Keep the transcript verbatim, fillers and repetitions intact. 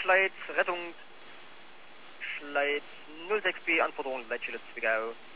Schleiz, Rettung, Schleiz null sechs B, Anforderung, Leitstelle Zwickau.